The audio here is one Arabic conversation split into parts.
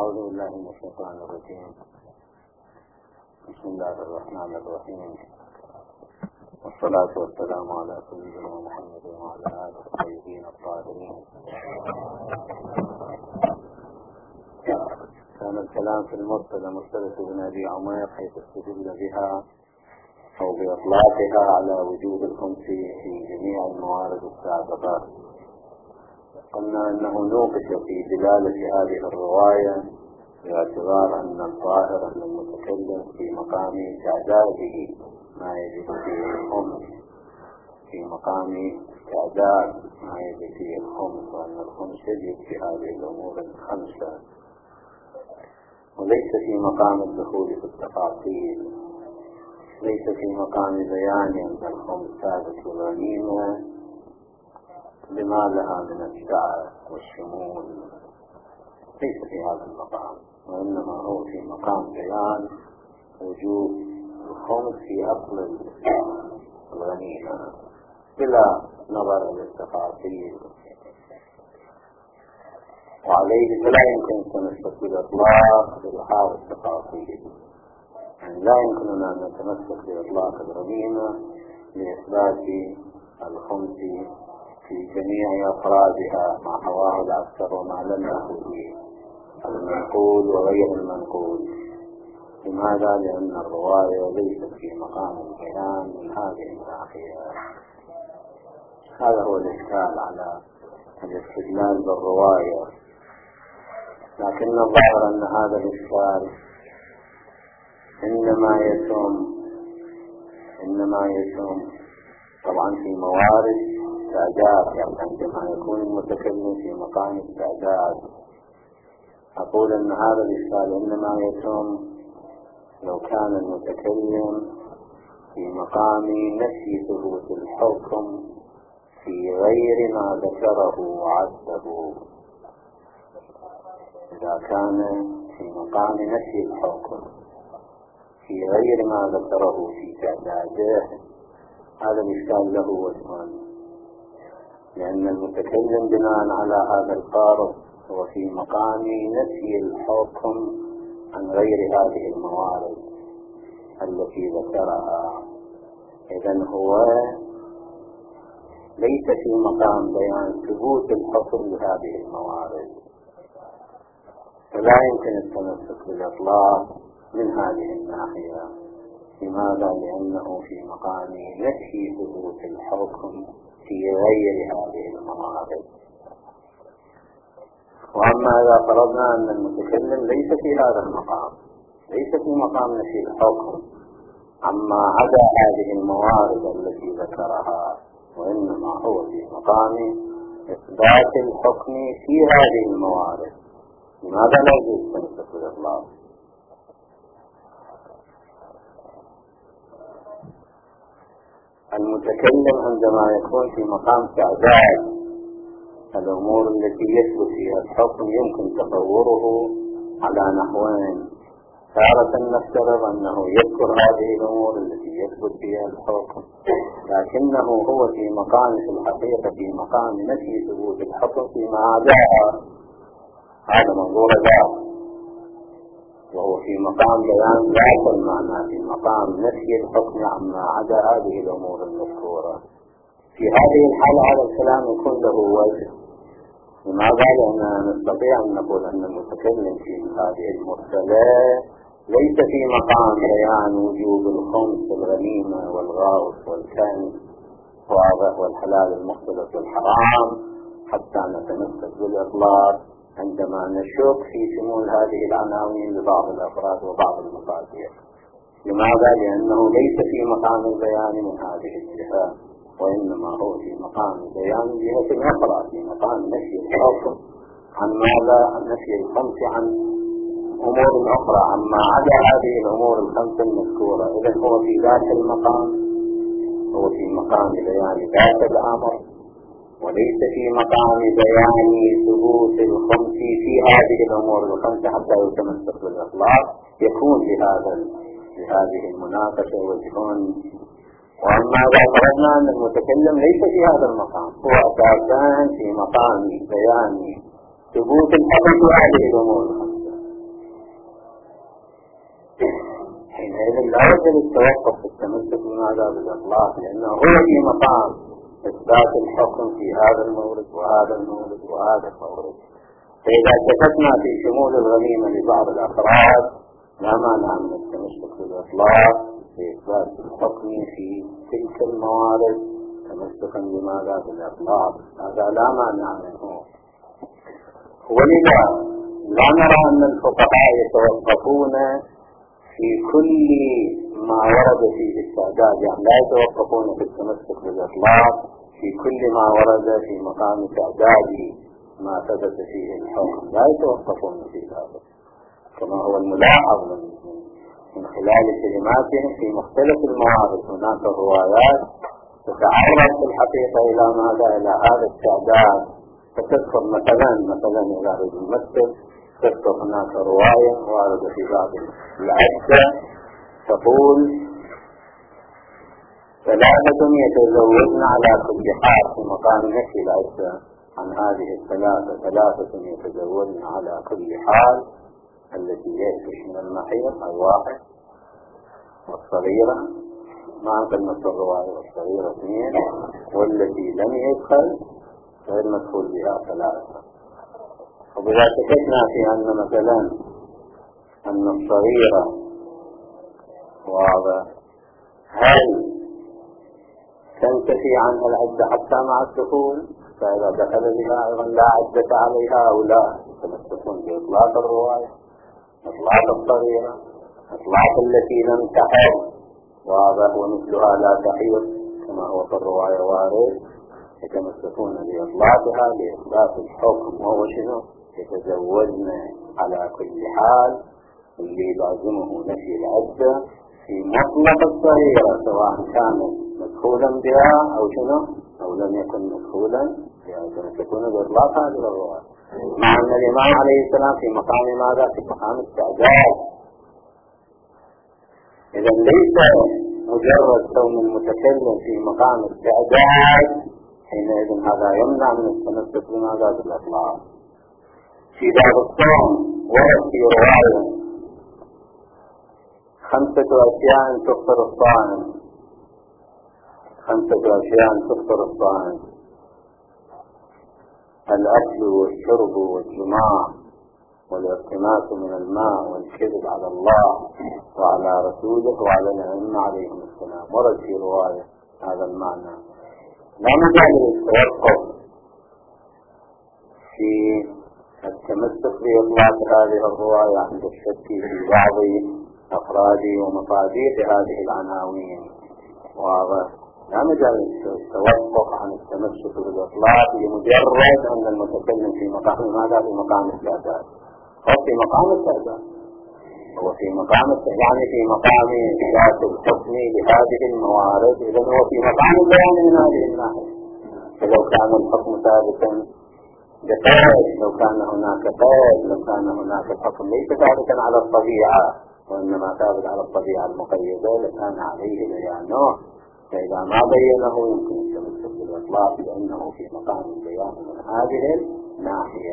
أعوذ بالله من الشيطان الرجيم. بسم الله الرحمن الرحيم، والصلاة والسلام على سيدنا محمد وعلى آله الطيبين الطاهرين. كان الكلام في مرسلة بن أبي عمير حيث استدل بها أو بإطلاقها على وجوب الخمس في جميع الموارد السابقة. قلنا أنه نوقش في دلالة هذه الرواية باعتبار أن الظاهر أن المتكلم في مقام تعداده ما يجب فيه الخمس، في مقام تعداد ما يجب فيه الخمس، وأن الخمس يجب في هذه الأمور الخمسة، وليس في مقام الدخول في التفاصيل، ليس في مقام بيان أن الخمس ثابت الغنيمة لما لها من السعة والشمول، ليس في هذا المقام، وإنما هو في مقام بيان وجوب الخمس في أصل الغنيمة بلا نظر للتفاصيل، وعليه فلا يمكن التمسك بالإطلاق بإظهار التفاصيل. يعني لا يمكننا أن نتمسك بإطلاق الغنيمة لإثبات الخمس في جميع أفرادها مع حواه الأكثر وما لم يأخذ المنقول وغير المنقول. لماذا؟ لأن الرواية ليست في مقام البيان من هذه الناحية. هذا هو الإشكال على الاستدلال بالرواية، لكن الظاهر أن هذا الإشكال إنما يتم طبعا في موارد استعداد، يعني عندما يكون المتكلم في مقام استعداد. أقول أن هذا الإشكال إنما يتم لو كان المتكلم في مقام نفي ثبوت الحكم في غير ما ذكره وعده. إذا كان في مقام نفي الحكم في غير ما ذكره في تعداده، هذا الإشكال له وجهان، لأن المتكلم بناء على هذا الفارق هو في مقام نفي الحكم عن غير هذه الموارد التي ذكرها. إذن هو ليس في مقام بيان ثبوت الحكم لهذه الموارد، فلا يمكن التمسك بالإطلاق من هذه الناحية. لماذا؟ لأنه في مقام نفي ثبوت الحكم في غير هذه الموارد. وأما إذا فرضنا أن المتكلم ليس في هذا المقام، ليس في مقام نفي الحكم عما عدا هذه الموارد التي ذكرها، وإنما هو في مقام إثبات الحكم في هذه الموارد، لماذا لا يجوز التمسك بالإطلاق؟ المتكلم عندما يكون في مقام تعداد الأمور التي يثبت فيها الحكم يمكن تصوره على نحوين. تارة نفترض أنه يذكر هذه الأمور التي يثبت فيها الحكم، لكنه هو في مقام في الحقيقة في مقام نفي ثبوت الحكم فيما عداها، هذا منظور ذات، وهو في مقام بيان ذات المعنى في مقام نفي الحكم عما عدا هذه الأمور المذكورة. في هذه الحالة هذا الكلام يكون له وجه. لماذا؟ لأننا نستطيع أن نقول أن المتكلم في هذه المرسلة ليس في مقام بيان وجوب الخمس والغنيمة والغاص والكنز والحلال المختلط والحرام حتى نتمسك بالإطلاق عندما نشك في شمول هذه العناوين لبعض الأفراد وبعض المفاتيح. لماذا؟ لأنه ليس في مقام البيان من هذه الجهة، وإنما هو في مقام البيان جهة أخرى، في مقام نفي الحكم عن ماذا؟ عن نفي الخمس عن أمور أخرى عما عدا هذه الأمور الخمس المذكورة. إذن هو في ذات المقام، هو في مقام بيان ذات الأمر، وليس في مقام بيان ثبوت الخمس في هذه الأمور الخمسة حتى يتمسك بالإطلاق. يكون لهذه المناقشة وجهون. وأما إذا فرضنا أن المتكلم ليس في هذا المقام، هو أساسا في مقام بيان ثبوت الحكم في هذه الأمور الخمسة، لا وجه للتوقف في التمسك بماذا بالإطلاق، لأنه هو في مقام إثبات الحكم في هذا المورد وهذا المورد وهذا المورد. فإذا التفتنا في شمول الغنيمة لبعض الأفراد لا مانع من التمسك بالإطلاق لإثبات الحكم في تلك الموارد تمسكا بماذا بالإطلاق، هذا لا مانع منه. ولذا لا نرى أن الفقهاء يتوقفون في كل ما ورد فيه التعداد، يعني لا يتوقفون في التمسك بالإطلاق في كل ما ورد في مقام تعداد ما ثبت فيه الحكم، لا يتوقفون في ذلك، كما هو الملاحظ من خلال كلماتهم في مختلف الموارد. هناك روايات تتعرض في الحقيقة إلى ماذا؟ إلى هذا التعداد، فتذكر مثلا إلى رجل المسجد تذكر هناك رواية واردة في باب العدة تقول 3 يتزوجن على كل حال، في مقام نفي العدة عن هذه 3 يتزوجن على كل حال، التي يأتش من المحيط أي 1، والصغيرة مع كلمة الرواية والصغيرة 2، والتي لم يدخل غير مدخول بها 3. وبذا شككنا في أن مثلا أن الصغيرة واضح هل تنتفي عنها العدة حتى مع الدخول، فإذا دخل بها أيضا لا عدة عليها أو لا، يتمسكون بإطلاق الرواية، إطلاق الصغيرة، إطلاق التي لم تحض واضح ومثلها لا تحيض كما هو في الرواية وارد، يتمسكون بإطلاقها لإثبات الحكم، وهو شنو؟ يتزوجن على كل حال، اللي لازمه نفي العدة في مطلق الصغيرة سواء كان مدخولا بها أو شنو أو لم يكن مدخولا بها، يتمسكون بإطلاق هذه الرواية، مع أن الإمام عليه السلام في مقام ماذا؟ في مقام التعداد. إذا ليس مجرد كون المتكلم في مقام التعداد حينئذ هذا يمنع من التمسك بماذا؟ بالإطلاق. في باب الصوم ورد في رواية 5 أشياء تفطر الصائم، 5 أشياء تفطر الصائم: الأكل والشرب والجماع والارتماس من الماء والكذب على الله وعلى رسوله وعلى الأئمة عليهم السلام. ورد في رواية هذا المعنى. لا مجال للتوقف في التمسك بإطلاق هذه الرواية عند الشك في بعض أفراد ومصادر هذه العناوين، واضح؟ لا مجال للتوقف عن التمسك بالإطلاق لمجرد أن المتكلم في مقام ماذا؟ في مقام التعداد، أو في مقام التعداد، هو في مقام يعني في مقام إثبات الحكم لهذه الموارد، إذا هو في مقام البيان من هذه الناحية. فلو كان الحكم ثابتا بقيد، لو كان هناك قيد، لو كان هناك الحكم ليس ثابتا على الطبيعة وإنما ثابت على الطبيعة المقيدة لكان عليه بيانه، فإذا ما بينه يمكن التمسك بالإطلاق لأنه في مقام البيان من هذه الناحية.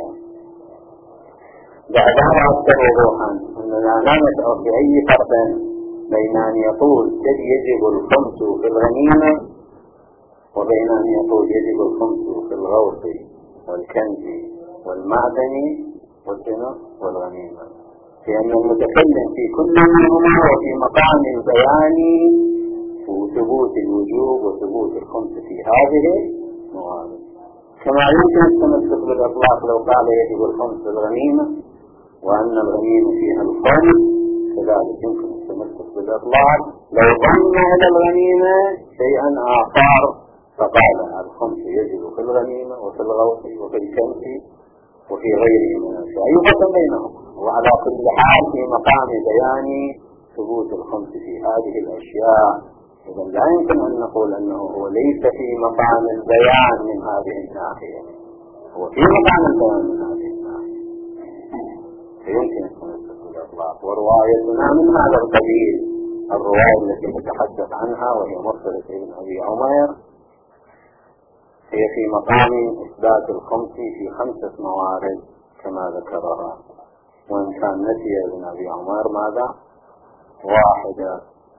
بعدها أكثر وضوحا أننا لا نشعر بأي فرق بين أن يقول يجب الخمس في الغنيمة وبين أن يقول يجب الخمس في الغوث والكنز والمعدن والغنيمة، لأن المتكلم في كل منهما وفي مقام البيان وثبوت الوجوب وثبوت الخمس في هذه الموارد. كما يمكن التمسك بالإطلاق لو قال يجب الخمس في الغنيمة وأن الغنيمة فيها الخمس، كذلك يمكن التمسك بالإطلاق لو ضم إلى الغنيمة شيئا آخر فقال الخمس يجب في الغنيمة وفي الغوث وفي الكنز وفي غيره من الأشياء، يقسم بينهم. وعلى كل حال في مقام بيان ثبوت الخمس في هذه الأشياء، إذا لا يمكن أن نقول أنه هو ليس في مقام البيان من هذه الناحية، هو في مقام البيان من هذه الناحية، فيمكن التمسك بالإطلاق. وروايتنا من هذا القبيل الرواية التي نتحدث عنها وهي مرسلة ابن أبي عمر، هي في مقام إثبات الخمس في 5 موارد كما ذكرها، وإن كان نسي ابن أبي عمر ماذا؟ 1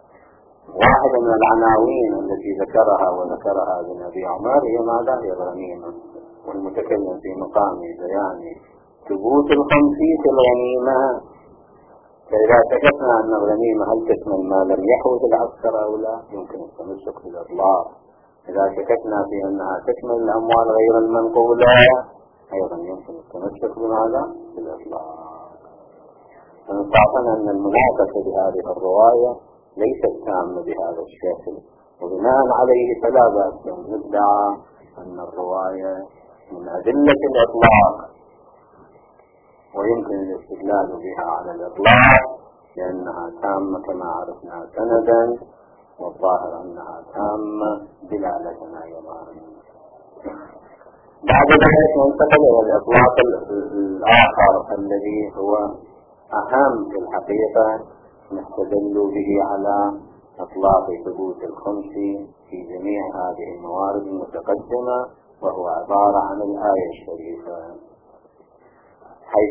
واحدة من العناوين التي ذكرها ابن أبي عمر هي ماذا؟ هي الغنيمة. والمتكلم في مقام بيان ثبوت الخمس في الغنيمة. فإذا سكتنا أن الغنيمة هل تشمل ما لم يحوز العسكر أو لا، يمكن التمسك بالإطلاق. إذا سكتنا في أنها تشمل الأموال غير المنقولة أيضا يمكن التمسك بماذا؟ بالإطلاق. فنستعطنا أن المناقشة بهذه الرواية ليست تامة بهذا الشكل، وبناء عليه فلا بأس أن ندعى أن الرواية من أدلة الإطلاق، ويمكن الاستدلال بها على الإطلاق لأنها تامة كما عرفنا سندا، والظاهر أنها تامة دلالة أيضا. بعد ذلك ننتقل إلى الإطلاق الآخر الذي هو أهم في الحقيقة نستدل به على إطلاق ثبوت الخمس في جميع هذه الموارد المتقدمة، وهو عبارة عن الآية الشريفة، حيث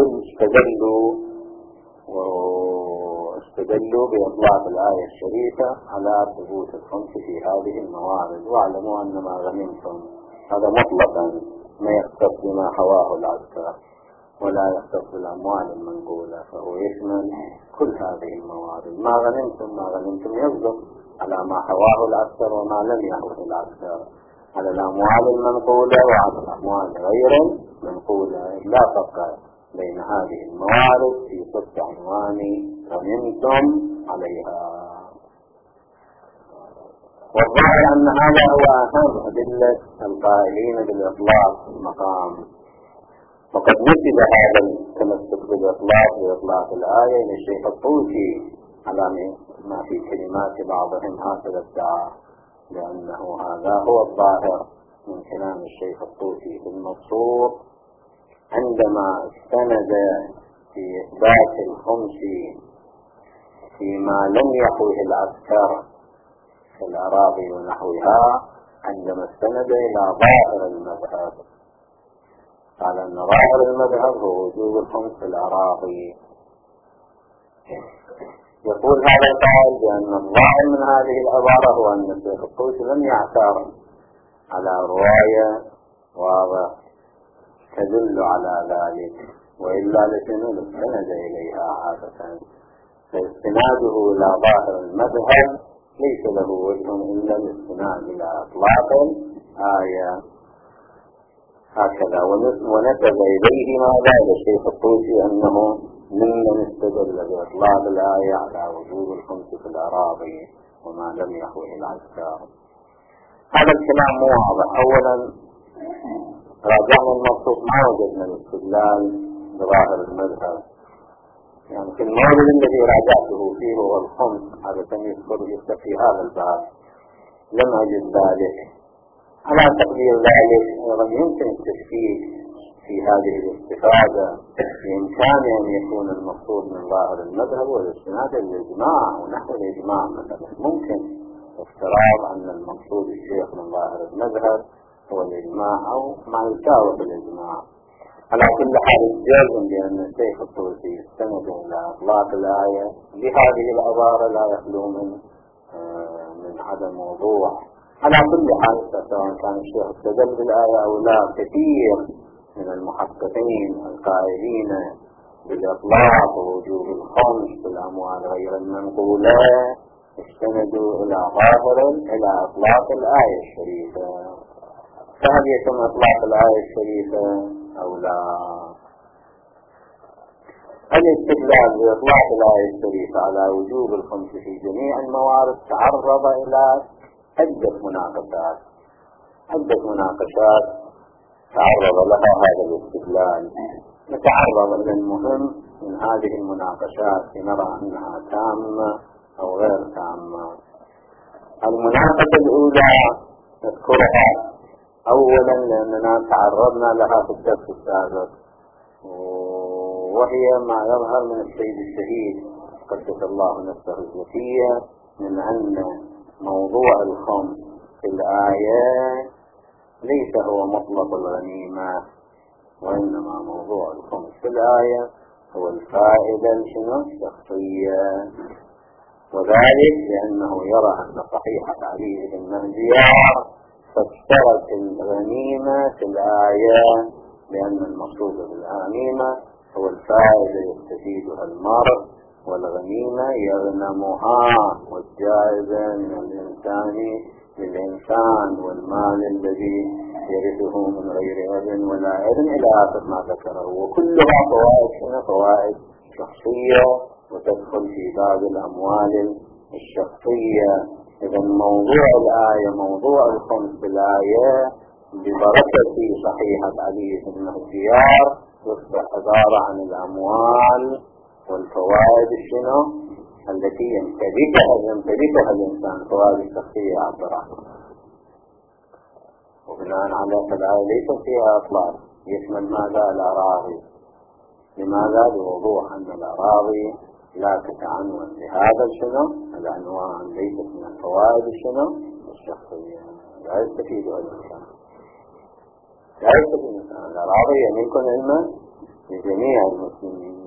استدلوا بإطلاق الآية الشريفة على ثبوت الخمس في هذه الموارد. واعلموا أن ما غنمتم هذا مطلقا ما يختص بما حواه العسكر ولا يختص بالأموال المنقولة، فهو يشمل كل هذه الموارد. ما غنمتم يصدق على ما حواه العسكر وما لم يحوه العسكر، على الأموال المنقولة وعلى الأموال غير المنقولة. لا فرق بين هذه الموارد في صدق عنوان غنمتم عليها. والظاهر أن هذا هو أهم أدلة القائلين بالإطلاق في المقام، وقد نسب هذا التمسك بإطلاق الآية إلى الشيخ الطوسي على ما في كلمات بعضهم هكذا ادعى، لأنه هذا هو الظاهر من كلام الشيخ الطوسي في المبسوط عندما استند في إثبات الخمس فيما لم يحوه العسكر في الأراضي ونحوها، عندما استند إلى ظاهر المذهب قال أن ظاهر المذهب هو وجوب الخمس في الأراضي. يقول هذا القائل بأن الظاهر من هذه العبارة هو أن الشيخ الطوسي لم يعترض على رواية واضح تدل على ذلك، وإلا لسنود استند إليها عادة، فاستناده إلى ظاهر المذهب ليس له وجه إلا الاستناد إلى إطلاق الآية هكذا. ونسب إليه ما قال الشيخ الطوسي أنه ممن استدل بإطلاق الآية على وجوب الخمس في الأراضي وما لم يحوه العسكر. هذا الكلام مو واضح. أولا راجعنا المبسوط ما وجدنا الاستدلال بظاهر المذهب، يعني في المورد الذي راجعته فيه هو الخمس عادة يذكر في هذا الباب لم أجد ذلك. على تقدير ذلك أيضا يمكن التشكيك في هذه الاستفادة بإمكان أن يكون المقصود من ظاهر المذهب والاستناد للإجماع ونحو الإجماع مثلا. ممكن افتراض أن المقصود الشيخ من ظاهر المذهب هو الإجماع أو ما يساوي بالإجماع. على كل حال الجازم بأن الشيخ الطوسي استند إلى إطلاق الآية بهذه العبارة لا يخلو من عدم وضوح. على كل حال سواء كان الشيخ استدل بالآية أو لا، كثير من المحققين القائلين بالإطلاق ووجوب الخمس بالأموال غير المنقولة استندوا إلى إطلاق الآية الشريفة. فهل يتم إطلاق الآية الشريفة أو لا؟ الاستدلال بإطلاق الآية الشريفة على وجوب الخمس في جميع الموارد تعرض إلى عدة مناقشات تعرض لها هذا الاستدلال. نتعرض إلى المهم من هذه المناقشات لنرى أنها تامة أو غير تامة. المناقشة الأولى نذكرها أولا لأننا تعرضنا لها في الدرس السابق، وهي ما يظهر من السيد الشهيد قدس الله نفسه الزكية من أن موضوع الخمس في الآية ليس هو مطلق الغنيمة، وإنما موضوع الخمس في الآية هو الفائدة الشخصية. وذلك لأنه يرى أن صحيحة علي بن مهديار فاشترت الغنيمة في الآية، لأن المقصود بالغنيمة هو الفائدة يستفيدها المرء، والغنيمة يغنمها، والجائزة من الإنسان للإنسان، والمال الذي يرثه من غير أذن ولا أذن إلى آخر ما ذكره. وكلها فوائد شخصية وتدخل في باب الأموال الشخصية. إذا موضوع الآية، موضوع الخمس بالآية ببركة صحيحة علي بن مهديار يصبح عبارة عن الأموال والفوائد التي يمتلكها الإنسان، فوائد الشخصية عبر عنها. وبناء على فالآية ليس فيها إطلاق، يشمل ماذا؟ الأراضي. لماذا؟ لوضوح أن الأراضي لا تتعنون بهذا العنوان، ليست من الفوائد الشخصية، لا يستفيدها الإنسان، لا يستفيد الإنسان. الأراضي يملك علما لجميع المسلمين.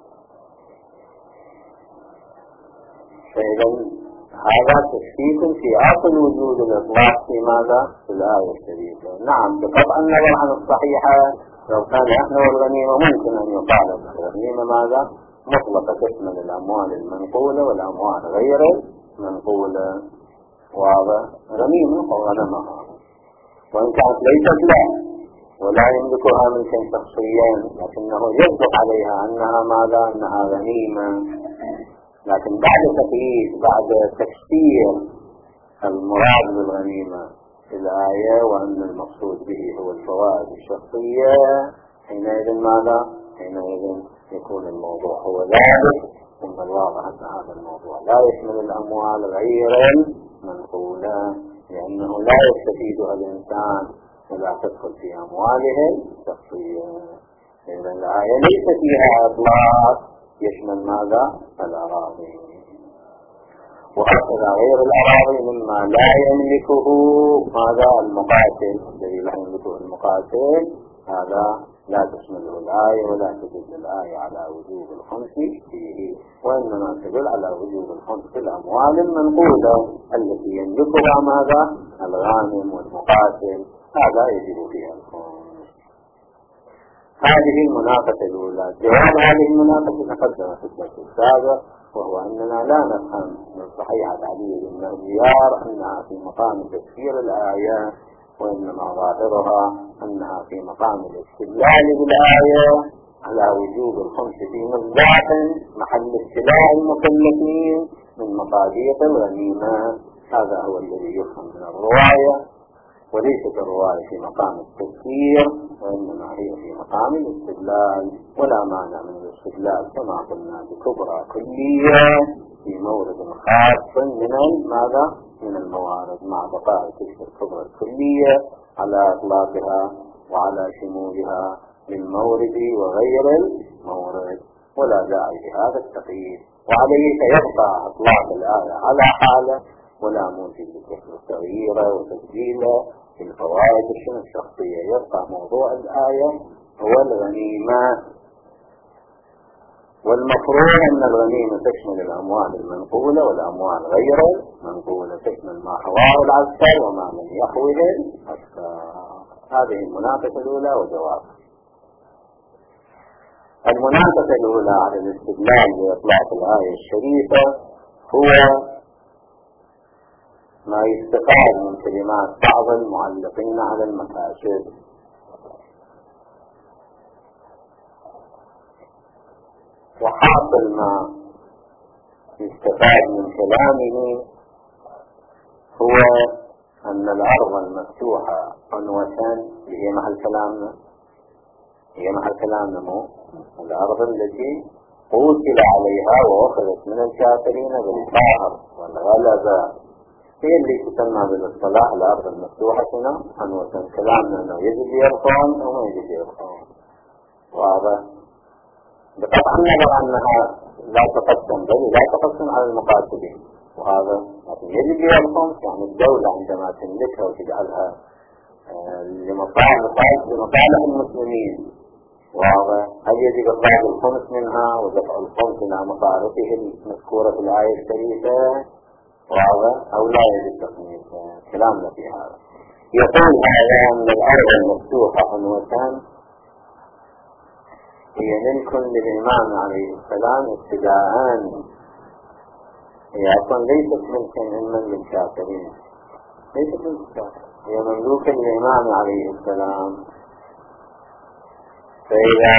فإذا هذا تشكيك في أصل وجود الإطلاق في ماذا؟ في الآية الشريفة. نعم، بقطع النظر عن الصحيحة لو كان احنا والغنيمة ممكن أن يقال الغنيمة ماذا؟ مطلقة تشمل الأموال المنقولة والأموال غير المنقولة، واضح؟ غنيمة وغنمها، وإن كانت ليست له ولا يملكها ملكا شخصيا، لكنه يصدق عليها أنها ماذا؟ أنها غنيمة. لكن بعد تقييد، بعد تفسير المراد بالغنيمة في الآية وأن المقصود به هو الفوائد الشخصية، حينئذ ماذا؟ حينئذ يكون الموضوع هو ذلك. ثم الواضح أن هذا الموضوع لا يشمل الأموال غير المنقولة، لأنه لا يستفيدها الإنسان ولا تدخل في أموالهم الشخصية. إذن الآية ليس فيها إطلاق يشمل ماذا؟ الأراضي. وهكذا غير الأراضي مما لا يملكه ماذا؟ المقاتل، الذي لا يملكه المقاتل، هذا لا تشمله الآية ولا تدل الآية على وجوب الخمس فيه، وإنما تدل على وجوب الخمس في الأموال المنقولة التي يملكها ماذا؟ الغانم والمقاتل، هذا يجب فيها الخمس. هذه المناقشة الأولى. جواب هذه المناقشة تقدم في الدرس السابق، وهو أننا لا نفهم من صحيحة علي بن مهديار أنها في مقام تفسير الآية، وإنما ظاهرها أنها في مقام الاستدلال بالآية على وجوب الخمس في مصداق محل ابتلاء المكلفين من مقادير الغنيمة. هذا هو الذي يفهم من الرواية، وليست الرواية في مقام التفسير، وإنما هي في مقام الاستدلال، ولا مانع من الاستدلال كما قلنا بكبرى كلية في مورد خاص من ماذا؟ من الموارد، مع بقاء تلك الكبرى الكلية على إطلاقها وعلى شمولها للمورد وغير المورد، ولا داعي لهذا التقييد. وعليه يبقى إطلاق الآية على حاله، ولا موجب للتغيير وتبديل في الفوائد الشخصية. يبقى موضوع الآية هو الغنيمة، والمفروض أن الغنيمة تشمل الأموال المنقولة والأموال غير المنقولة، تشمل ما حواه العسكر وما لم يحوه العسكر. هذه المناقشة الأولى وجوابها. المناقشة الأولى على الاستدلال بإطلاق الآية الشريفة هو ما يستفاد من كلمات بعض المعلقين على المكاسب. وحاصل ما يستفاد من كلامه هو أن الأرض المفتوحة عنوة هي محل كلامنا مو الأرض التي قتل عليها وأخذت من الكافرين بالقهر والغلبة، هي اللي تسمى بالاصطلاح الأرض المفتوحة عنوة. كلامنا أنه يجب يرقون أو ما يجب يرقون، واضح؟ بقطع النظر أنها لا تقسم، بل لا تقسم على المقاتلين، وهذا لكن يجب يرقون. يعني الدولة عندما تملكها وتجعلها لمصالح المسلمين، واضح؟ هل يجب إخراج الخمس منها ودفع الخمس يعود إلى مصارفه المذكورة في الآية الشريفة أو لا يجب تقنية كلامنا في هذا. يقول هذا أن الأرض المفتوحة عنوة هي ملك للإمام عليه السلام ابتداءً، هي أصلا ليست ملكا علما للكافرين، ليست ملكا، هي مملوكة للإمام عليه السلام. فإذا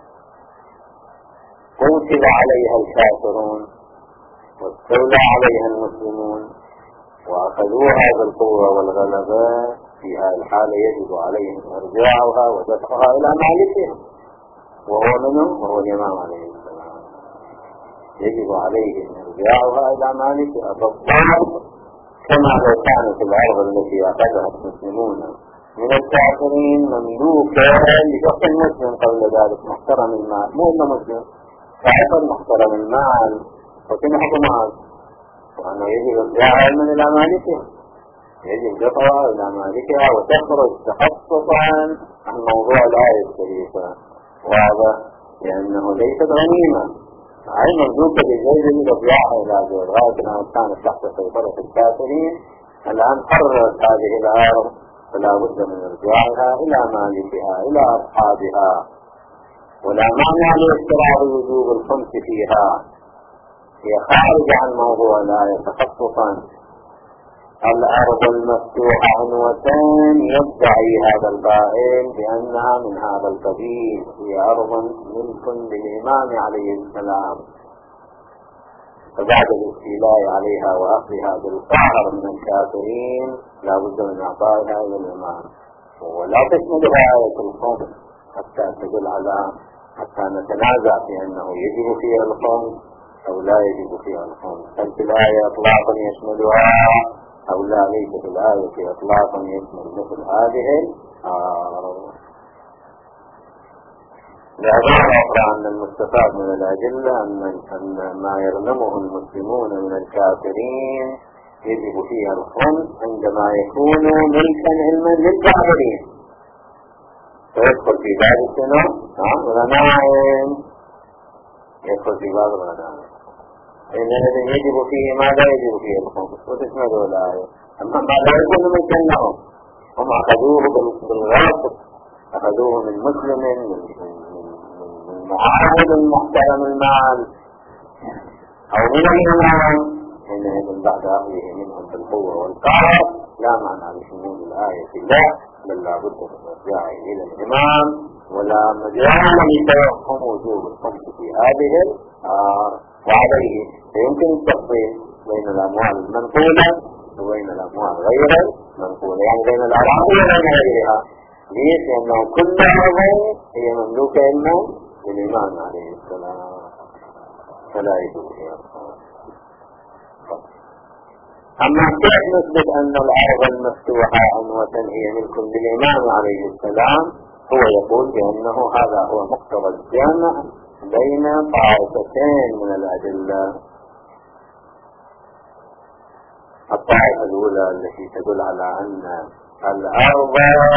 قتل عليها الكافرون واستولى عليها المسلمون وأخذوها بالقوة والغلبة، في هذه الحالة يجب عليهم إرجاعها ودفعها إلى مالكها، وهو منه وهو الإمام عليه السلام. يجب عليهم إرجاعها إلى مالكها بالضبط كما لو كانت الأرض التي أخذها المسلمون من الكافرين مملوكة لشخص مسلم قبل ذلك محترم المال، مو إنه مسلم كافر محترم المال وكما حكمها، وأنه يجب إرجاعها من إلى مالكها، يجب دفعها إلى مالكها وتخرج تخصصا عن موضوع الآية الشريفة، وهذا لأنه ليست غنيمة، أي مملوكة لزيد إرجاعها إلى زيد غاية أنها كانت تحت سيطرة الكافرين. الآن قررت هذه الأرض فلا بد من إرجاعها إلى مالكها إلى أصحابها، ولا معنى لاستراح وجوب الخمس فيها، هي خارجة عن موضوع الآية تخصصا. الأرض المفتوحة عنوة يدعي هذا القائل بأنها من هذا القبيل، هي أرض ملك للإمام عليه السلام، فبعد الاستيلاء عليها وأخذها بالقهر من الكافرين لا بد من إعطائها إلى الإمام، ولا تشملها آية الخمس حتى تدل على حتى نتنازع في أنه يجب فيها الخمس أو لا يجب فيها الخمس، هل في الآية إطلاقا يشملها أو لا ليس في الآية في إطلاقا يشمل مثل هذه الأرض. لعبارة أخرى أن المستفاد من الأدلة أن ما يغنمه المسلمون من الكافرين يجب فيها الخمس عندما يكون ملكا علما للكافرين، فيدخل في باب السنة غنائم، يدخل في باب الغنائم، إن الذي يجب فيه ما لا يجب فيه الخمس وتشمله الآية. أما ما لا يكون ملكا لهم، هم أخذوه بالغلط، أخذوه من مسلم من معاهد محترم المال أو من الإمام، حينئذ بعد أخذه منهم بالقوة والقهر لا معنى لشمول الآية لا، بل لا بد من إرجاعه إلى الإمام، ولا مجال لتوهم وجوب الخمس في هذه الأرض. وعليه فيمكن التفصيل بين الأموال المنقولة وبين الأموال غير المنقولة، يعني بين الأراضي وبين غيرها. ليش؟ لأنه كل أرض هي مملوكة إما للإمام عليه السلام فلا يجوز فيها الخمس. أما كيف نثبت أن الأرض المفتوحة عنوة هي ملك للإمام عليه السلام؟ هو يقول بأنه هذا هو مقتضى الجامع بين طائفتين من الأدلة. الطائفة الأولى التي تدل على أن الأرض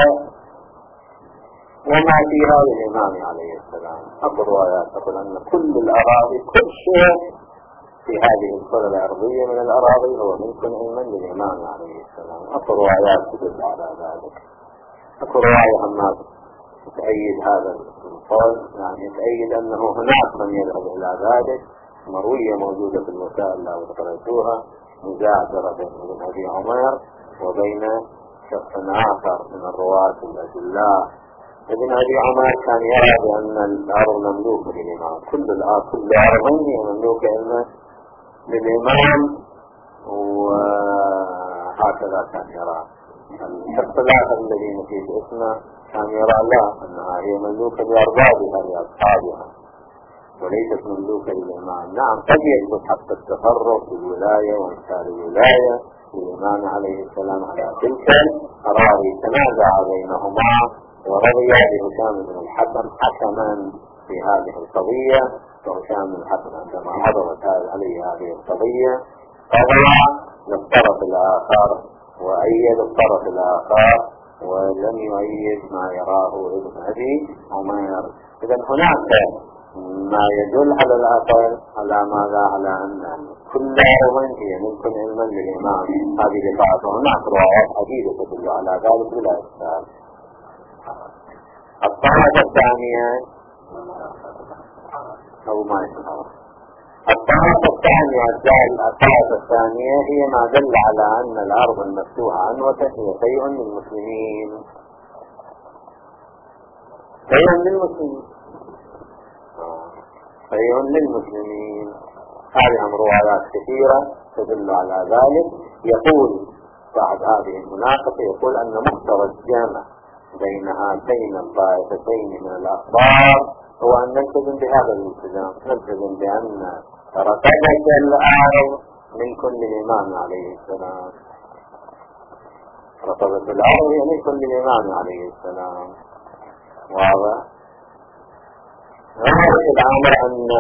وما فيها للإمام عليه السلام، أقول روايات تقول أن كل الأراضي كل شيء في هذه الكرة الأرضية من الأراضي هو ملك علما للإمام عليه السلام. أقول روايات تدل على ذلك، أقول رواية أما تأيد هذا القول، يعني تأيد أنه هناك من يذهب إلى ذلك، مروية موجودة في الوسائل لو ذكرتوها، مجادلة بين ابن أبي عمر وبين شخص آخر من الرواة الأجلاء. ابن أبي عمر كان يرى بأن الأرض مملوكة للإمام، كل أرض هي مملوكة للإمام، وهكذا كان يرى. الشخص الآخر الذي نسيت اسمه كان يرى لا، أنها هي مملوكة لأربابها لأصحابها وليست مملوكة للإمام. نعم قد يثبت حتى التصرف بالولاية وإنشاء الولاية للإمام عليه السلام على تلك الأراضي، تنازع بينهما ورضي بهشام بن الحكم حكما في هذه القضية، وهشام بن الحكم عندما عرضت عليه هذه القضية قضى للطرف الآخر وأيد الطرف الآخر ولم يؤيد ما يراه ابن أبي عمر. إذن هناك مما يدل على الأثر على ماذا؟ على أن كل عرض هي ملك علما للإمام. هذه بقاعة. هناك روايات عديدة تدل على ذلك بلا إشكال. الطائفة الثانية أو ما يسمى الطائفة الثانية هي ما دل على أن الأرض المفتوحة عنوة هي شيء للمسلمين. شيء للمسلمين. هذه روايات كثيرة تدل على ذلك. يقول بعد هذه المناقشة يقول أن مقتضى الجمع بين هاتين الطائفتين من الأخبار هو أن نلتزم بهذا الالتزام، نلتزم بأن رتبة الأرض من كل إمام عليه السلام. رتبة الأرض هي من كل إمام عليه السلام. واضح؟ هذا الأمر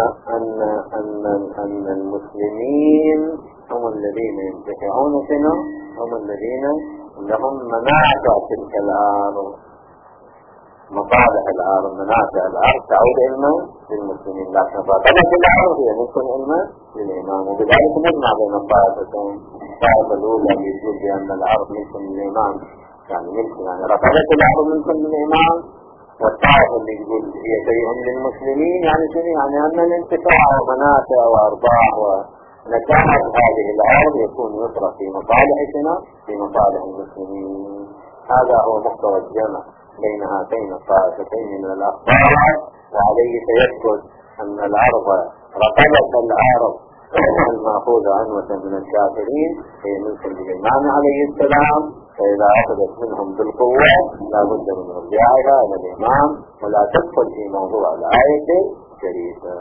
أن المسلمين هم الذين ينتفعون شنو؟ هم الذين لهم منافع تلك الأرض، مصالح الأرض، منافع الأرض تعود علما للمسلمين، لكن رتبة الأرض هي ممكن علما للإمام. وبذلك نجمع بين الطائفتين. الطائفة الأولى يقول بأن الأرض ممكن للإمام، يعني ممكن يعني رتبة الأرض ممكن للإمام، والطائفة اللي يقول هي شيء للمسلمين، يعني شنو؟ يعني أن الانتفاع ومنافع وأرباح ونتائج هذه الأرض يكون يصرف في مصالح شنو؟ في مصالح المسلمين. هذا هو مقتضى الجمع بين هاتين الطائفتين من الأخبار. وعليه سيثبت أن الأرض رتبة الأرض المأخوذة عنوة من الكافرين هي ملك للإمام عليه السلام، فإذا أخذت منهم بالقوة لا بد من رجوعها إلى الإمام ولا تدخل في موضوع الآية الشريفة.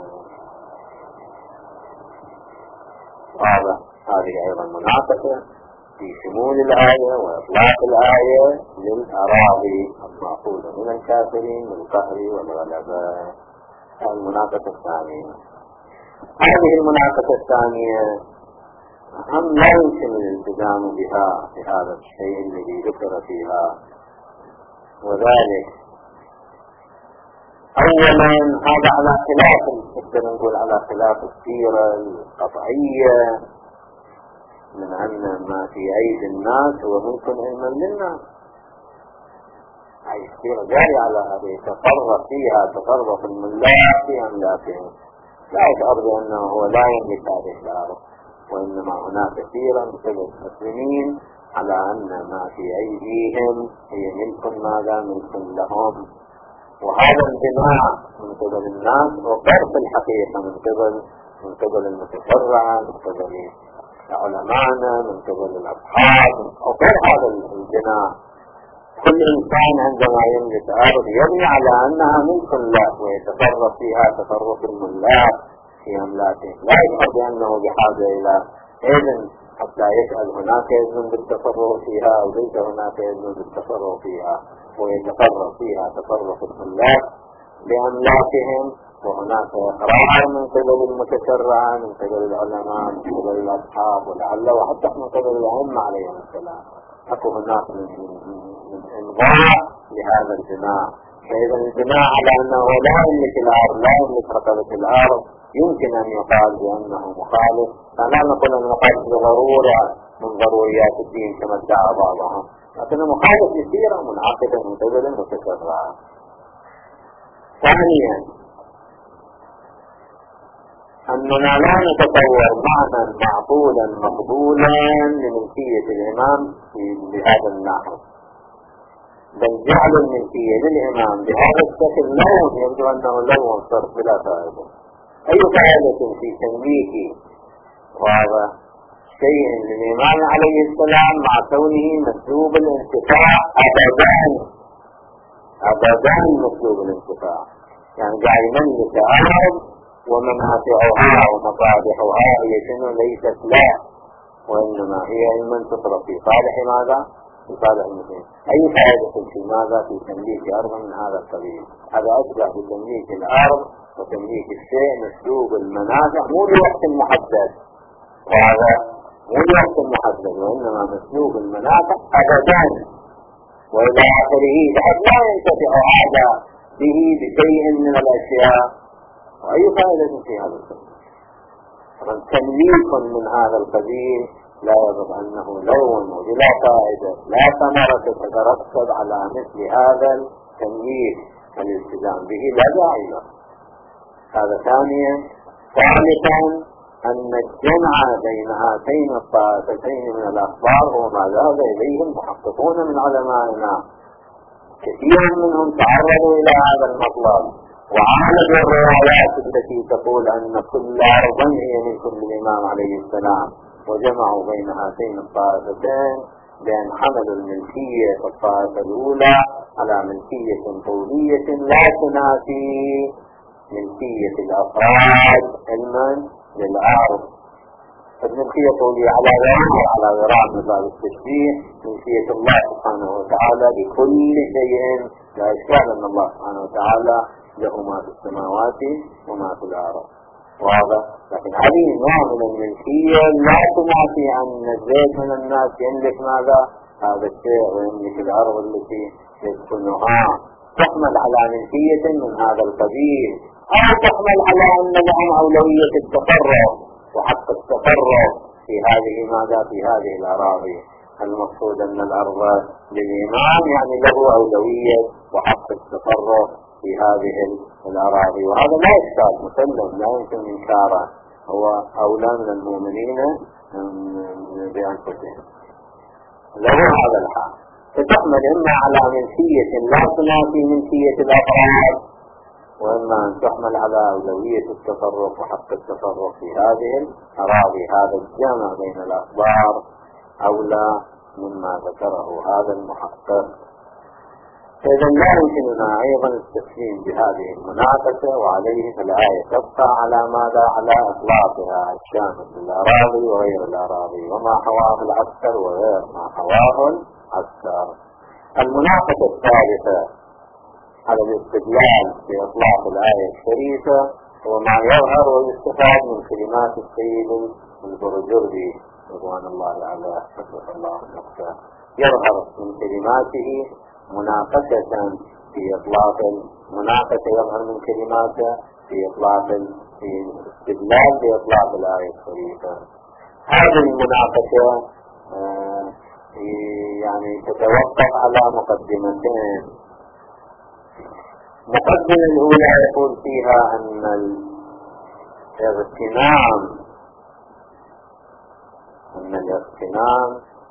هذه أيضا مناقشة في شمول الآية وإطلاق الآية للأراضي المأخوذة من الكافرين بالقهر والغلبة. المناقشة الثانية. هذه المناقشة الثانية هم لا يمكن الالتزام بها في هذا الشيء الذي ذكر فيها، وذلك أولا هذا على خلاف، نقدر نقول على خلاف السيرة القطعية من أن ما في أيدي الناس هو ممكن علما للناس. هذه السيرة جارية على هذه، تفرق فيها تفرق الملاك في أملاكهم، لا يشعر بأنه هو لا يملك هذه الأرض، وإنما هناك سيرة مثل المسلمين على أن ما في أيديهم هي ملك ماذا؟ ملك لهم. وهذا البناء من قبل الناس وغير في الحقيقة من قبل المتشرعة، من قبل علماءنا، من قبل الأصحاب، وغير هذا البناء. كل إنسان عندما يملك أرض يبني على أنها ملك له ويتصرف فيها تصرف الملاك في أملاكه، لا يشعر بأنه بحاجة إلى إذن حتى يسأل هناك إذن بالتصرف فيها أو ليس هناك إذن بالتصرف فيها، ويتصرف فيها تصرف الملاك بأملاكهم، وهناك إقرار من قبل المتشرعة، من قبل العلماء، من قبل الأصحاب، ولعل وحتى من قبل الأئمة عليهم السلام. أكو هناك من إنضاء لهذا البناء. فإذا البناء على أنه لا يملك الأرض، لا يملك رتبة الأرض، يمكن أن يقال بأنه مخالف. فلا نقول أنه مخالف بضرورة من ضروريات الدين كما ادعى بعضهم، لكنه مخالف يسيرا منعقدا من قبل المتشرعة. ثانيا أننا لا نتصور معنى معقولا مقبولا لملكية الإمام بهذا النحو، بل جعل الملكية للإمام بهذا الشكل لون يبدو أنه لون صرف بلا فائدة. أي فائدة في تمليك وهذا شيء للإمام عليه السلام مع كونه مسلوب الانتفاع أبدا مسلوب الانتفاع، يعني جعل يملك أرض ومنافعها ومصالحها هي شنو؟ ليست لا، وإنما هي علما تصرف في صالح ماذا؟ في صالح المسلمين. أي فائدة في ماذا؟ في تمليك أرض من هذا القبيل. هذا أشبه بتمليك الأرض وتمليك الشيء مسلوب المنافع مو لوقت محدد، وهذا مو لوقت محدد، وإنما مسلوب المنافع أبدا وإلى آخره، بحيث لا ينتفع هذا به بشيء من الأشياء وأي فائدة في هذا التمليك؟ تمليك من هذا القبيل لا يجب أنه لون وبلا فائدة، لا ثمرة تترتب على مثل هذا التمليك، الالتزام به لا داعي له. هذا ثانيا. ثالثا أن الجمع بين هاتين الطائفتين من الأخبار هو ما ذهب إليه المحققون من علمائنا، كثير منهم تعرضوا إلى هذا المطلب وعالجوا الروايات التي تقول أن كل أرض هي من كل الإمام عليه السلام، وجمعوا بين هاتين الطائفتين بأن حملوا الملكية الطائفة الأولى على ملكية طولية لا تنافي ملكية الأفراد علما للأرض. الملكية طولية على غرام من باب التشبيه، ملكية الله سبحانه وتعالى بكل شيء، لا إشكال أن الله سبحانه وتعالى له ما في السماوات وما في الأرض، واضح. لكن هذه نوع من الملكية لا تنافي أن الزيت من الناس يملك ماذا؟ هذا الشيء، ويملك الأرض التي يسكنها، تحمل على ملكية من هذا القبيل، أو تحمل على أن لهم أولوية التصرف وحق التصرف في هذه ماذا؟ في هذه الأراضي. المقصود أن الأرض للإمام يعني له أولوية وحق التصرف في هذه الأراضي، وهذا لا يشكال، مسلم لا يمكن إنكاره، هو أولى من المؤمنين بأنفسهم له هذا الحال. فتحمل إما على ملكية لا تنافي ملكية الأفراد، وإما أن تحمل على أولوية التصرف وحق التصرف في هذه الأراضي. هذا الجمع بين الأخبار أولى مما ذكره هذا المحقق. فإذا لا يمكننا أيضا التسليم بهذه المناقشة، وعليه فالآية تبقى على ماذا؟ على إطلاقها الشامل للأراضي وغير الأراضي، وما حواه العسكر وغير ما حواه العسكر. المناقشة الثالثة على الاستدلال بإطلاق الآية الشريفة هو ما يظهر ويستفاد من كلمات السيد البرجردي رضوان الله عليه رحمه الله نفسه. يظهر من كلماته مناقشة في إطلاق المناقشة، يظهر من كلماته في إطلاق في استدلال بإطلاق الآية الشريفة. هذه المناقشة يعني تتوقف على مقدمتين. المقدمة الأولى يقول فيها أن الاغتنام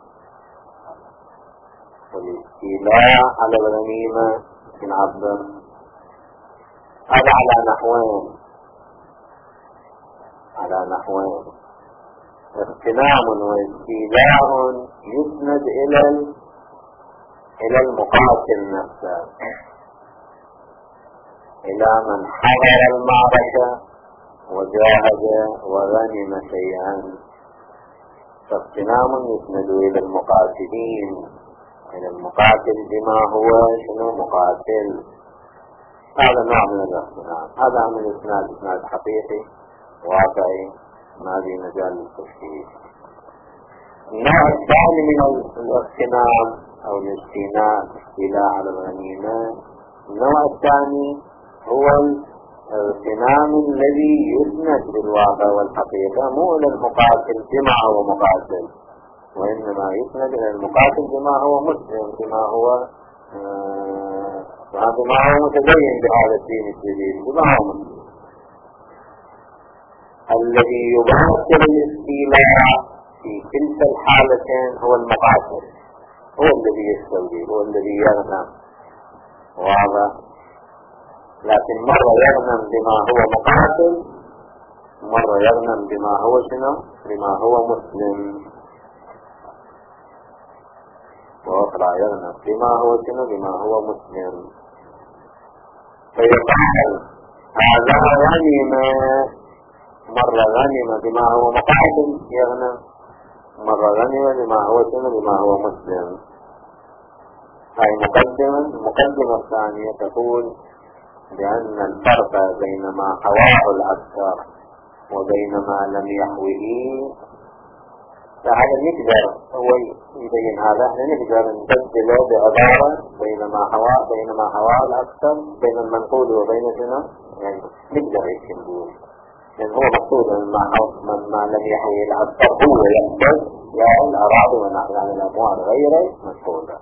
والاستيلاء على الغنيمة من عبد هذا على نحوين. اغتنام واستيلاء يسند إلى المقاتل نفسه، إلى من حضر المعركة وجاهد وغنم شيئا. فاغتنام يسند إلى المقاتلين، إلى المقاتل بما هو شنو مقاتل. هذا نوع من الاغتنام، هذا من الإسناد حقيقي واقعي ما في مجال للتشكيك. النوع الثاني من الاغتنام أو الاستيلاء على الغنيمة، النوع الثاني هو الاغتنام الذي يسند بالواقع والحقيقة، مو إلى المقاتل بما هو مقاتل، وإنما يسند إلى المقاتل بما هو مسلم، بما هو متدين بهذا الدين الجديد، بما هو مسلم. الذي يباشر الاستيلاء في كلتا الحالتين هو المقاتل، هو الذي يستولي، هو الذي يغنم، واضح. لكن مرة يغنم بما هو مقاتل، مرة يغنم بما هو شنو؟ بما هو مسلم، وأخرى يغنم بما هو شنو؟ بما هو مسلم. فيقال هذا غنم، مرة غنم بما هو مقاتل يغنم، مرة غنم بما هو شنو؟ بما هو مسلم. هاي المقدمة الثانية تقول بأن الفرق بين ما حواه العسكر وبين ما لم يحوه فهذا نقدر هو يبين هذا، احنا نقدر نبدله بعبارة بينما حواه الأكثر بين المنقول وبين شنو؟ يعني نقدر هيك نقول، لأن هو مقصود ما لم يحوي الأكثر هو يقصد يعني الأراضي ونحن عن الأموال غير مسؤولة.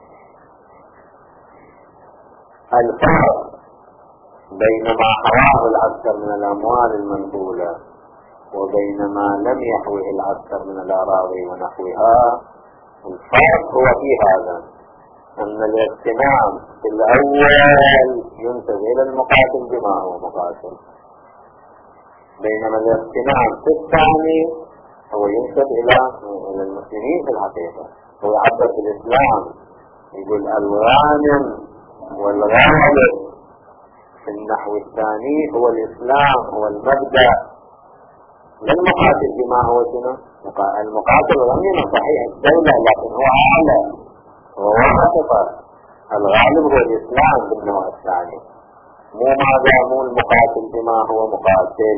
الفرق بين ما حواه الأكثر من الأموال المنقولة وبين ما لم يحوه الأكثر من الأراضي ونحوها، الفرق هو في هذا، أن الاغتنام في الأول ينسب إلى المقاتل بما هو مقاتل، بينما الاغتنام في الثاني هو ينسب إلى المسلمين في الحقيقة. هو يعبر في الإسلام يقول الغانم والغالب، في النحو الثاني هو الإسلام هو المبدأ، للمقاتل بما هو شنو؟ المقاتل غنيم صحيح الدولة لكن هو أعلى وواثقة، الغالب هو الإسلام بالنوع الثاني، مو المقاتل بما هو مقاتل.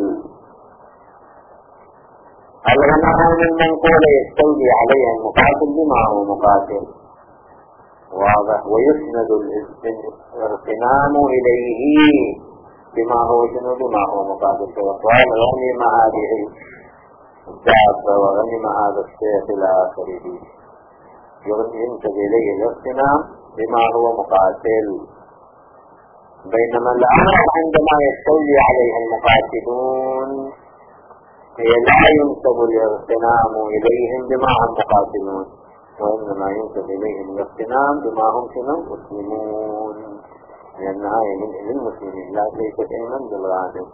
الغنائم المنقولة يستولي عليها المقاتل بما هو مقاتل، واضح، ويسند الاغتنام إليه بما هو شنو؟ بما هو مقابل. فيقال غنم هذه الدابة وغنم هذا الشيخ إلى آخره، ينسب إليه الاغتنام بما هو مقاتل. بينما الأمر عندما يستولي عليها المقاتلون لا ينسب الاغتنام إليهم بما هم مقاتلون، وإنما ينسب إليهم الاغتنام بما هم شنو؟ مسلمون، لأنها للمسلمين لا ليست أيضا بالغانم.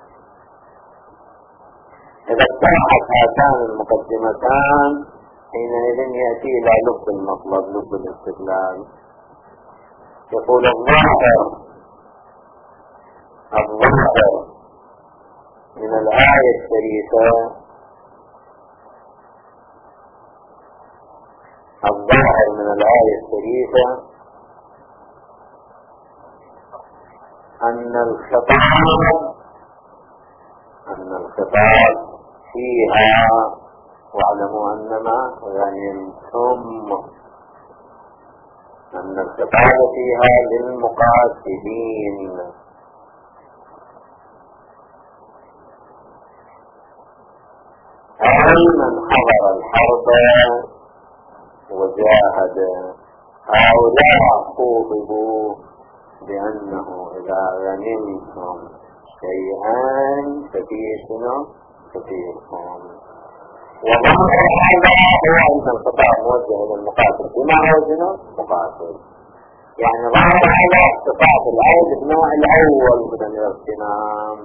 إذا اجتمعت هاتان المقدمتان حينئذ يأتي إلى لب المطلب، لب الاستدلال. يقول الظاهر من الآية الشريفة، الظاهر من الآية الشريفة أن الخطاب فيها واعلموا أنما غنمتم، أن الخطاب فيها للمقاتلين، أي من حضر الحرب وجاهد. هؤلاء خوطبوا بأنه إذا غنمتم شيئا ففيه شنو؟ ففيكم. وظاهر هذا هو أن الخطاب موجه إلى المقاتل بما هو شنو؟ مقاتل، يعني ظاهر هذا اختصاص الآية بالنوع الأول من الاغتنام،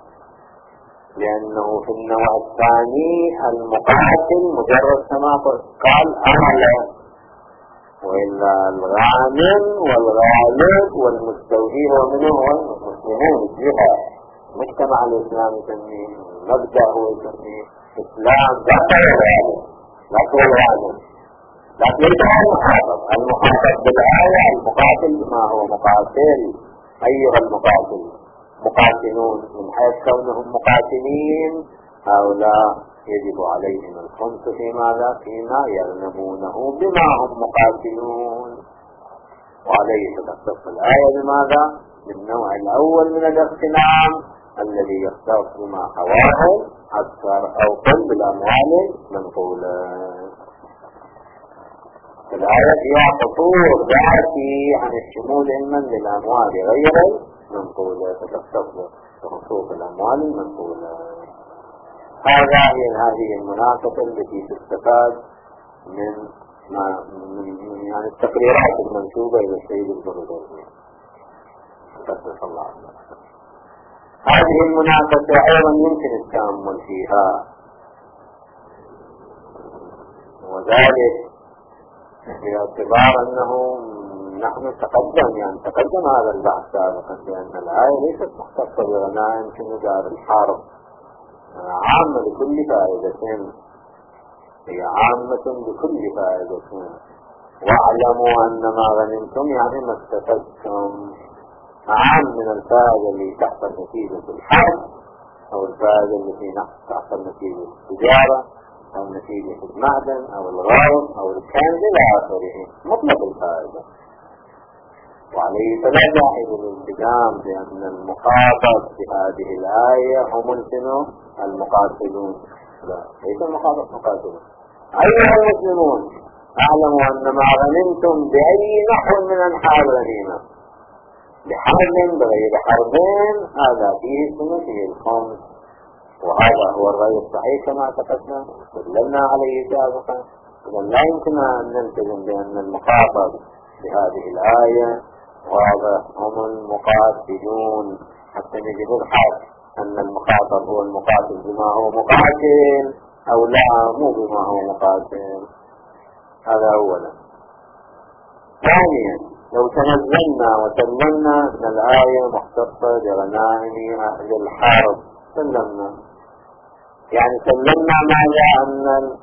لأنه في النوع الثاني المقاتل مجرد كما قال أعلى، وإلا الغانم والغالب والمستولي هو منه هو المسلمون، الجهة مجتمع الإسلام يسميه، مبدأ هو يسميه إسلام، لا هو الغانم، لكن ليس المخاطب بالآية المقاتل بما هو مقاتل. أيها المقاتل مقاتلون من حيث كونهم مقاتلين، هؤلاء يجب عليهم الخمس فيما يغنمونه بما هم مقاتلون، وعليه تختص الآية بماذا؟ بالنوع الأول من الاغتنام الذي يختص بما حواه أكثر أو قل بالأموال منقولة. الآية فيها قصور ذاتي عن الشمول إما للأموال غير منقولة، تختص بخصوص الأموال المنقولة. هذه المناسبة التي تستفاد من يعني التقريرات المنسوبة إلى السيد البرزيلي قدس الله عنه. هذه المناسبة أيضا يمكن التأمل فيها، وذلك باعتبار أنه نحن تقدم هذا البحث سابقا بأن الآية ليست مختصة بغنائم كمدار الحرب، عامة لكل فائدة، هي عامة لكل فائدة. واعلموا أن ما غنمتم يعني ما استفدتم، عام من الفائدة اللي تحصل نتيجة الحرب أو الفائدة التي تحصل نتيجة التجارة، أو نتيجة المعدن أو الغاز أو الكنز إلى آخره مطلق الفائدة. وعليه فلا داعي للالتزام بأن المخاطب بهذه الآية هم المقاتلون. لا، ليس المخاطب مقاتلون. أيها المسلمون اعلموا أن ما غنمتم بأي نحو من أنحاء الغنيمة بحرب بغير حرب هذا فيه فيه الخمس، وهذا هو الرأي الصحيح كما اعتقدنا دللنا عليه سابقا. إذا لا يمكن أن نلتزم بأن المخاطب بهذه الآية وهذا هم المقاتلون حتى نجد الحق أن المخاطب هو المقاتل بما هو مقاتل أو لا مو بما هو مقاتل. هذا أولا. ثانيا لو تنزلنا وسلمنا أن الآية مختصة بغنائم أهل الحرب سلمنا، يعني سلمنا ماذا؟ أن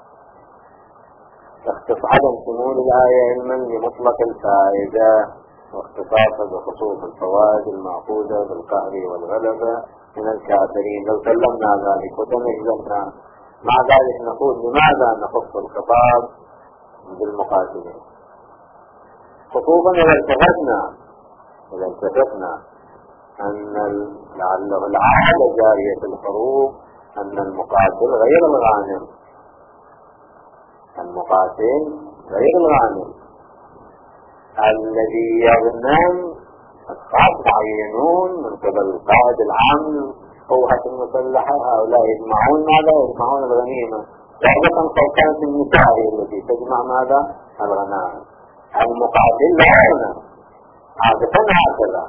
عدم شمول الآية علما لمطلق الفائدة واختصاصا بخصوص الفوائد المأخوذة بالقهر والغلبة من الكافرين. لو سلمنا ذلك وتنزلنا مع ذلك نقول لماذا نخص الخطاب بالمقاتلين، خصوصا إذا التفتنا أن لعله العادة جارية الحروب أن المقاتل غير الغانم، المقاتل غير الغانم الذي يغنم أشخاص معينون من قبل القائد العام للقوات المسلحة. هؤلاء يجمعون ماذا؟ يجمعون الغنيمة. خاصة لو كانت النساء التي تجمع ماذا؟ الغنائم. المقاتل لا يغنم عادة هكذا.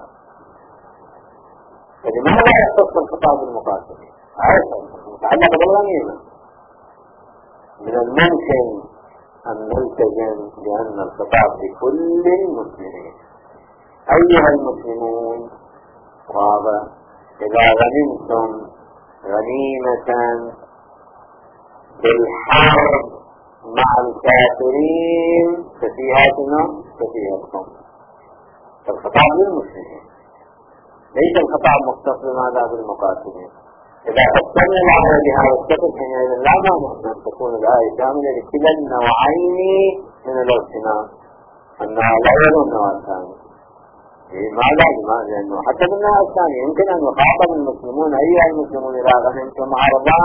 فلماذا يختص الخطاب المقاتل؟ متعلق بالغنيمة. من الممكن أن نلتزم بأن الخطاب لكل المسلمين. أيها المسلمون واضح، إذا غنمتم غنيمة بالحرب مع الكافرين ففيهاتكم. الخطاب للمسلمين ليس الخطاب مختص بماذا؟ بالمقاتلين. إذا فصلنا الآية بهذا الشكل حينئذ لا مانع أن تكون الآية شاملة لكلا النوعين من الاغتنام، أنها لا يرون النوع الثاني. لماذا؟ لأنه حتى بالنوع الثاني يمكن أن يخاطب المسلمون أيها المسلمون إذا غنمتم عرضا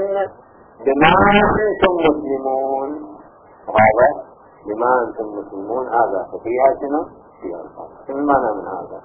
بما أنتم مسلمون. واضح؟ بما أنتم مسلمون هذا ففيها فيها الفرق. شنو المعنى من هذا؟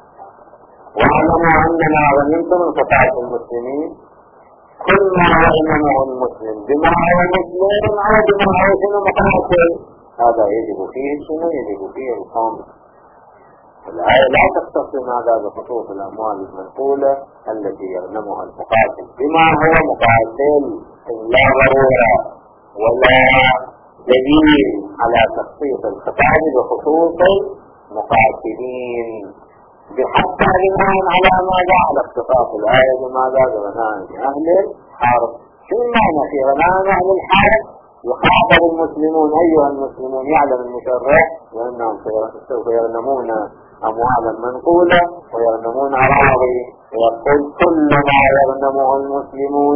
واعلموا أننا غنمتم القطاع المسلمين كل ما غنمه المسلم بما هو مسلم أو بما هو مقاتل هذا يجب فيه يجب فيه الخمس. الآية لا تختص ماذا؟ بخصوص الأموال المنقولة التي يغنمها المقاتل بما هو مقاتل، لا ضرورة ولا دليل على تخصيص الخطاب بخصوص المقاتلين بحتى بناء على ماذا؟ على اختصاص الآية بماذا؟ بغنائم أهل الحرب. شو المعنى في غنائم أهل الحرب؟ يخاطب المسلمون أيها المسلمون يعلم المشرع لأنهم سوف يغنمون أموالا منقولة ويغنمون أراضي، ويقول كل ما يغنمه المسلمون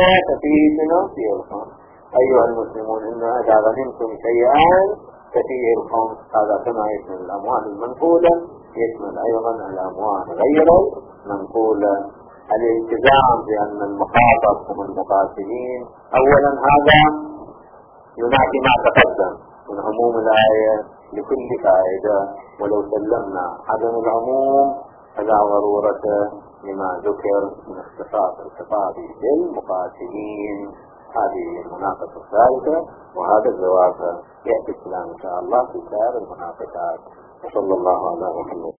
ففيه الخمس. أيها المسلمون إذا غنمتم شيئا ففيه الخمس. هذا كما يشمل الأموال المنقولة يشمل أيضا الأموال غير المنقولة. الالتزام بأن المخاطب هم المقاتلين أولا هذا ينافي ما تقدم من عموم الآية لكل فائدة، ولو سلمنا عدم العموم فلا ضرورة لما ذكر من اختصاص الخطاب بالمقاتلين. هذه المناقشة الثالثة وهذا الجواب يأتي الكلام إن شاء الله في سائر المناقشات. وصلى الله على محمد.